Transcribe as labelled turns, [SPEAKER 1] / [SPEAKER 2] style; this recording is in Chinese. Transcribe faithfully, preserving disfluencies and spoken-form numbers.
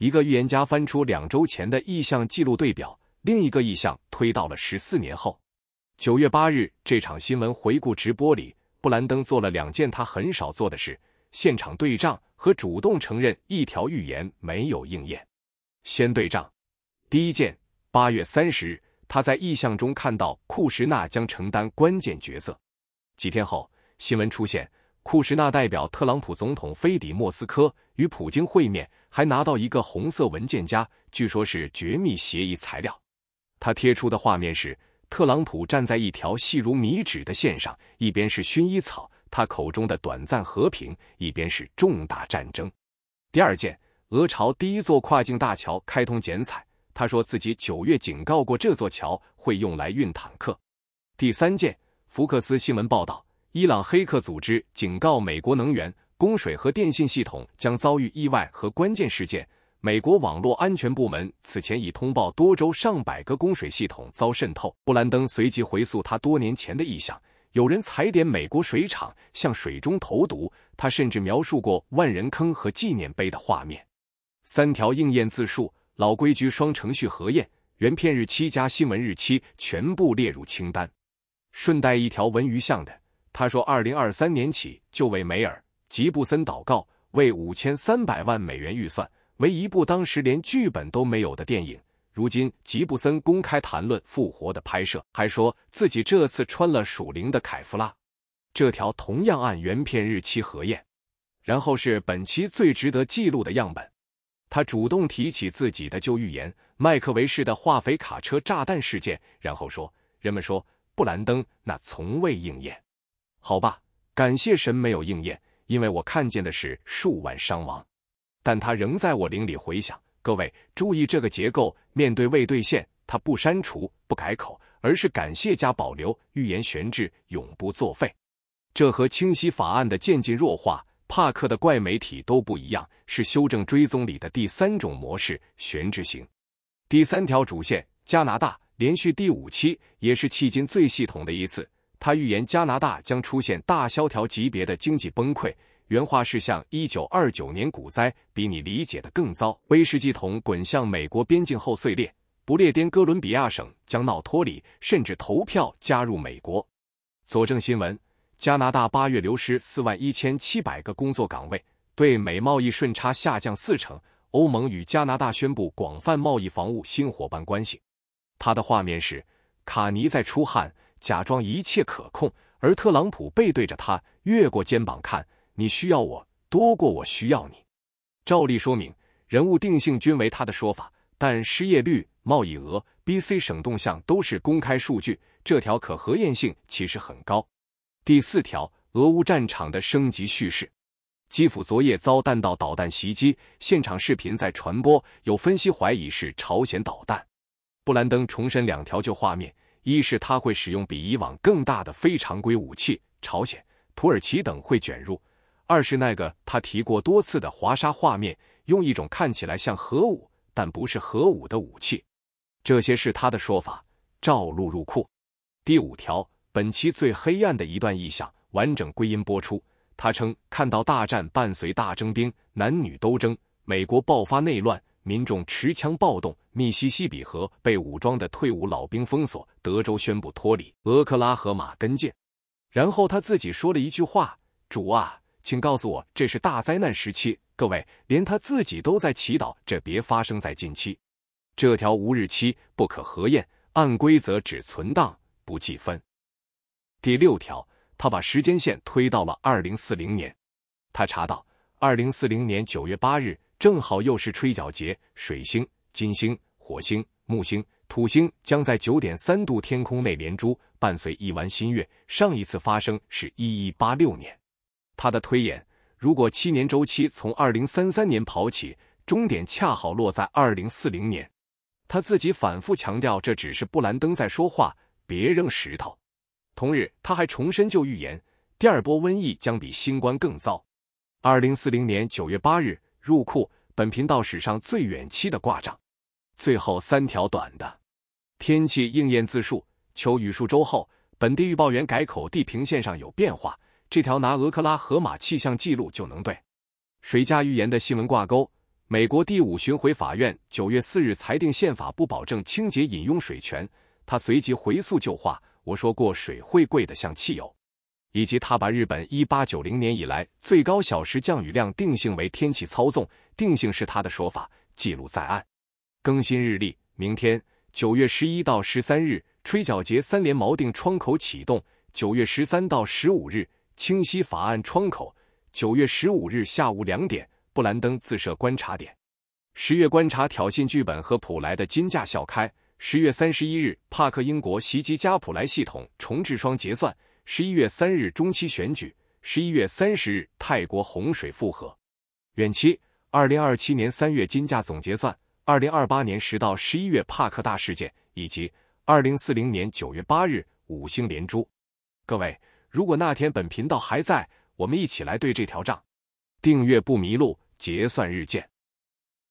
[SPEAKER 1] 一个预言家翻出两周前的意象记录对表，另一个意象推到了十四年后。九月八日，这场新闻回顾直播里，布兰登做了两件他很少做的事：现场对账和主动承认一条预言没有应验。先对账。第一件，八月三十日，他在意象中看到库什纳将承担关键角色。几天后，新闻出现，库什纳代表特朗普总统飞抵莫斯科与普京会面，还拿到一个红色文件夹，据说是绝密协议材料。他贴出的画面是特朗普站在一条细如米脂的线上，一边是薰衣草，他口中的短暂和平，一边是重大战争。第二件，俄朝第一座跨境大桥开通剪彩，他说自己九月警告过这座桥会用来运坦克。第三件，福克斯新闻报道，伊朗黑客组织警告美国能源、供水和电信系统将遭遇意外和关键事件。美国网络安全部门此前已通报多州上百个供水系统遭渗透。布兰登随即回溯他多年前的意象，有人踩点美国水厂，向水中投毒，他甚至描述过万人坑和纪念碑的画面。三条应验字数，老规矩双程序核验，原片日期加新闻日期全部列入清单。顺带一条文娱项的，他说二零二三年起就为梅尔·吉布森祷告，为五千三百万美元预算，为一部当时连剧本都没有的电影。如今吉布森公开谈论复活的拍摄，还说自己这次穿了属灵的凯夫拉。这条同样按原片日期核验。然后是本期最值得记录的样本，他主动提起自己的旧预言，麦克维市的化肥卡车炸弹事件，然后说，人们说布兰登那从未应验。好吧，感谢神没有应验，因为我看见的是数万伤亡。但他仍在我灵里回响。各位注意这个结构，面对未兑现，他不删除不改口，而是感谢加保留，预言悬置，永不作废。这和清晰法案的渐进弱化，帕克的怪媒体都不一样，是修正追踪里的第三种模式，悬置型。第三条主线，加拿大连续第五期，也是迄今最系统的一次。他预言加拿大将出现大萧条级别的经济崩溃，原话是像一九二九年股灾，比你理解的更糟。威士忌桶滚向美国边境后碎裂，不列颠哥伦比亚省将闹脱离，甚至投票加入美国。佐证新闻，加拿大八月流失四万一千七百个工作岗位，对美贸易顺差下降四成。欧盟与加拿大宣布广泛贸易防务新伙伴关系。他的画面是卡尼在出汗，假装一切可控，而特朗普背对着他，越过肩膀看，你需要我多过我需要你。照例说明，人物定性均为他的说法，但失业率、贸易额、B C 省动向都是公开数据，这条可核验性其实很高。第四条，俄乌战场的升级叙事。基辅昨夜遭弹道导弹袭击，现场视频在传播，有分析怀疑是朝鲜导弹。布兰登重申两条旧画面，一是他会使用比以往更大的非常规武器，朝鲜、土耳其等会卷入；二是那个他提过多次的华沙画面，用一种看起来像核武但不是核武的武器。这些是他的说法，照录入库。第五条，本期最黑暗的一段意象，完整归音播出。他称看到大战伴随大征兵，男女都争，美国爆发内乱，民众持枪暴动，密西西比河被武装的退伍老兵封锁，德州宣布脱离，俄克拉荷马跟进。然后他自己说了一句话，主啊，请告诉我这是大灾难时期。各位，连他自己都在祈祷这别发生在近期。这条无日期，不可核验，按规则只存档不计分。第六条，他把时间线推到了二零四零年。他查到二零四零年九月八日正好又是吹角节，水星、金星、火星、木星、土星将在 九点三度天空内连珠，伴随一弯新月，上一次发生是一一八六年。他的推演，如果七年周期从二零三三年跑起，终点恰好落在二零四零年。他自己反复强调这只是布兰登在说话，别扔石头。同日，他还重申旧预言，第二波瘟疫将比新冠更糟。二零四零年九月八日入库，本频道史上最远期的挂账。最后三条短的。天气应验字数，秋雨数周后，本地预报员改口地平线上有变化，这条拿俄克拉荷马气象记录就能对。水价预言的新闻挂钩， 美国第五巡回法院九月四日裁定宪法不保证清洁饮用水权，他随即回溯旧话，我说过水会贵得像汽油，以及他把日本一八九零年以来最高小时降雨量定性为天气操纵，定性是他的说法，记录在案。更新日历，明天九月十一到十三日吹角节三连锚定窗口启动，九月十三到十五日清晰法案窗口，九月十五日下午两点布兰登自设观察点。十月观察挑衅剧本和普莱的金价笑开。十月三十一日帕克英国袭击加普莱系统重置双结算。十一月三日中期选举。十一月三十日泰国洪水复合。远期二零二七年三月金价总结算，二零二八年十到十一月帕克大事件，以及二零四零年九月八日五星连珠。各位，如果那天本频道还在，我们一起来对这条账。订阅不迷路，结算日见。